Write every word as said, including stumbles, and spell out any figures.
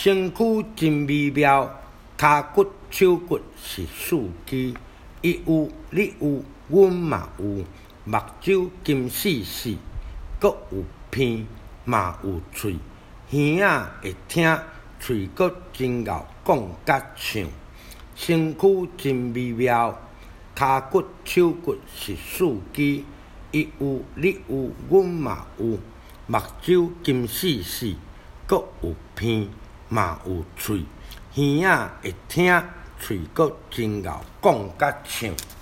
身躯真美妙，骹骨手骨是四肢。伊有你有，阮嘛有，目睭金细细，阁有鼻嘛有喙，耳仔会听，喙阁真咬，讲甲唱。身躯真美妙，骹骨手骨是四肢。伊有你有，阮嘛有，目睭金细细，阁有鼻嘛有喙，耳仔会听，喙阁真咬，讲甲唱。